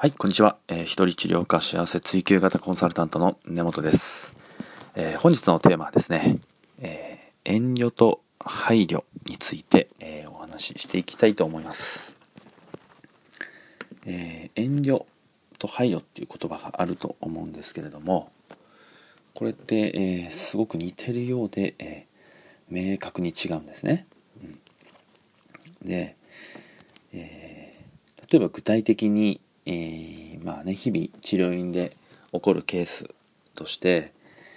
はい、こんにちは。一人治療科幸せ追求型コンサルタントの根本です。本日のテーマはですね、遠慮と配慮について、お話ししていきたいと思います。遠慮と配慮っていう言葉があると思うんですけれども、これって、すごく似てるようで、明確に違うんですね。で、例えば具体的に、日々治療院で起こるケースとして、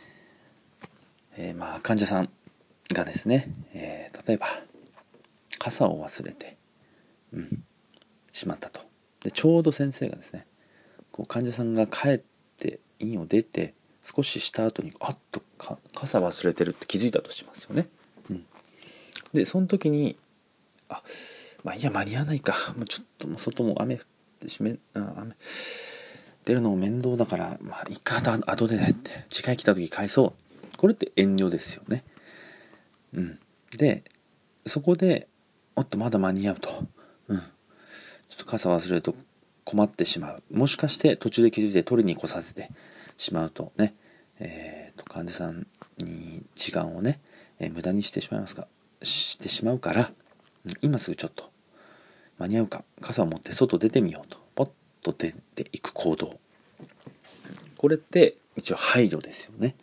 患者さんがですね、例えば傘を忘れて、しまったと。でちょうど先生がですね、患者さんが帰って院を出て少しした後に傘忘れてるって気づいたとしますよね。でその時にいや間に合わないか、もうちょっともう外も雨降って雨出るのも面倒だからいいか、後でねって次回来た時返そう。これって遠慮ですよね。でそこでまだ間に合うと、ちょっと傘忘れると困ってしまう、もしかして途中で気づいて取りに来させてしまうとね、患者さんに時間をね、無駄にしてしまうから、今すぐちょっと間に合うか傘を持って外出てみようとポッと出ていく行動、これって一応配慮ですよね。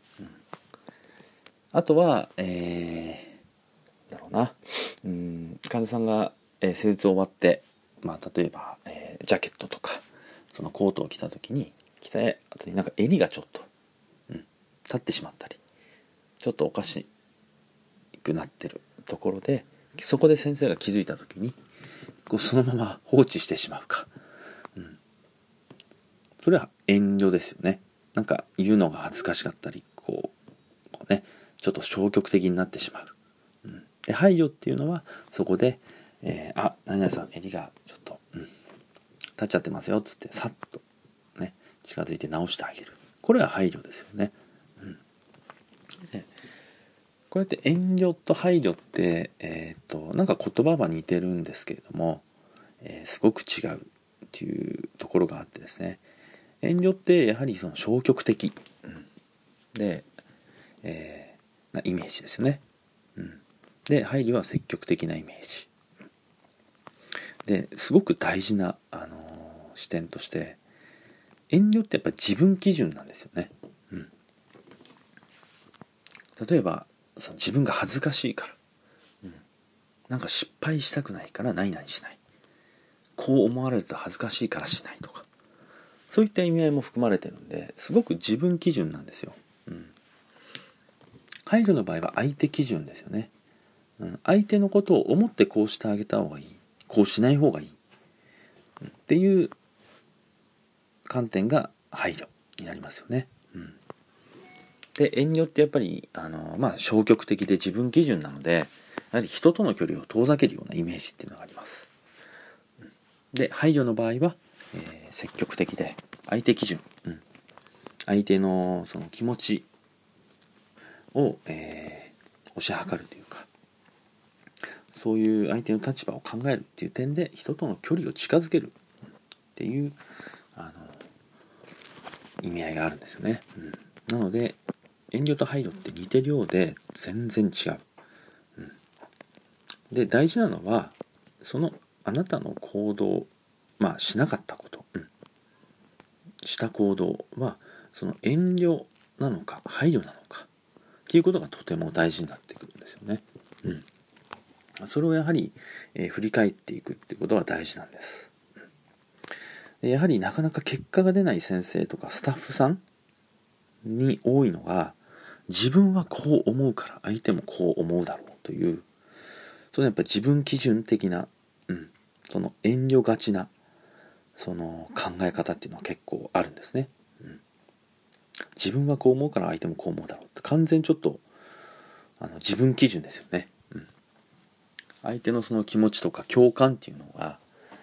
あとは患者さんが、施術終わって、例えば、ジャケットとかそのコートを着た時に着た後に襟がちょっと、立ってしまったりちょっとおかしくなってるところで、そこで先生が気づいた時にそのまま放置してしまうか、それは遠慮ですよね。言うのが恥ずかしかったりちょっと消極的になってしまう。で配慮っていうのはそこで、何々さん襟がちょっと、立っちゃってますよっつってさっとね近づいて直してあげる。これは配慮ですよね。でこうやって遠慮と配慮って、言葉は似てるんですけれども、すごく違うっていうところがあってですね、遠慮ってやはりその消極的、で、なイメージですよね。で配慮は積極的なイメージですごく大事な、視点として、遠慮ってやっぱ自分基準なんですよね。例えば自分が恥ずかしいから、失敗したくないから何々しない、こう思われると恥ずかしいからしないとか、そういった意味合いも含まれてるんで、すごく自分基準なんですよ。配慮の場合は相手基準ですよね。相手のことを思ってこうしてあげた方がいい、こうしない方がいい、っていう観点が配慮になりますよね。で遠慮ってやっぱり消極的で自分基準なので、やはり人との距離を遠ざけるようなイメージっていうのがあります。で配慮の場合は、積極的で相手基準、相手のその気持ちを、推し量るというか、そういう相手の立場を考えるっていう点で人との距離を近づけるっていう意味合いがあるんですよね。なので遠慮と配慮って似てるようで全然違う。で大事なのはそのあなたの行動、しなかったこと、した行動はその遠慮なのか配慮なのかっていうことがとても大事になってくるんですよね。それをやはり、振り返っていくっていうことは大事なんです。やはりなかなか結果が出ない先生とかスタッフさんに多いのが、自分はこう思うから相手もこう思うだろうという、そのやっぱ自分基準的な、その遠慮がちなその考え方っていうのは結構あるんですね。自分はこう思うから相手もこう思うだろうって完全にちょっと自分基準ですよね。相手のその気持ちとか共感っていうのが、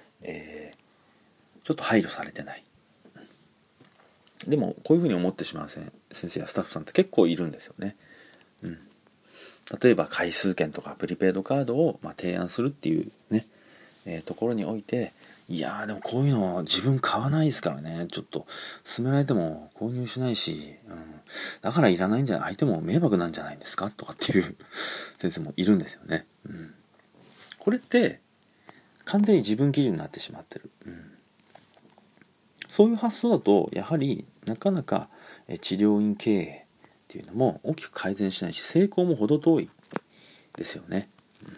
ちょっと配慮されてない。でもこういうふうに思ってしまう先生やスタッフさんって結構いるんですよね。例えば回数券とかプリペイドカードを提案するっていうね、ところにおいて、 いやーでもこういうの自分買わないですからね。ちょっと勧められても購入しないし、だからいらないんじゃない、相手も迷惑なんじゃないですかとかっていう先生もいるんですよね。これって完全に自分基準になってしまってる。そういう発想だとやはりなかなか治療院経営っていうのも大きく改善しないし、成功も程遠いですよね。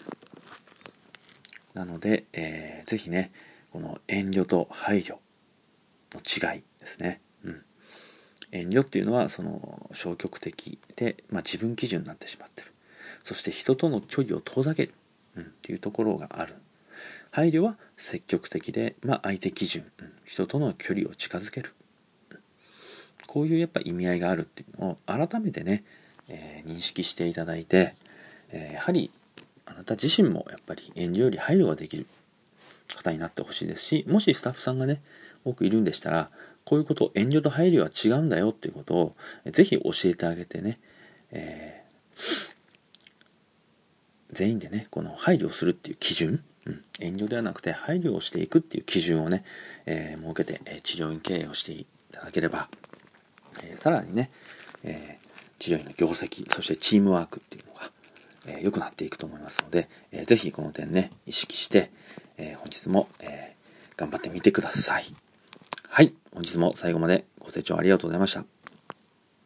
なので、ぜひね、この遠慮と配慮の違いですね。遠慮っていうのはその消極的で、自分基準になってしまってる。そして人との距離を遠ざける、っていうところがある。配慮は積極的で、相手基準、人との距離を近づける。こういうやっぱ意味合いがあるっていうのを改めてね、認識していただいて、やはりあなた自身もやっぱり遠慮より配慮ができる方になってほしいですし、もしスタッフさんがね多くいるんでしたら、こういうこと、遠慮と配慮は違うんだよっていうことをぜひ教えてあげてね、全員でねこの配慮をするっていう基準、遠慮ではなくて配慮をしていくっていう基準をね、設けて、治療院経営をしていただければ、さらにね、治療院の業績、そしてチームワークっていうのが良くなっていくと思いますので、ぜひこの点ね意識して、本日も、頑張ってみてください。はい、本日も最後までご清聴ありがとうございました。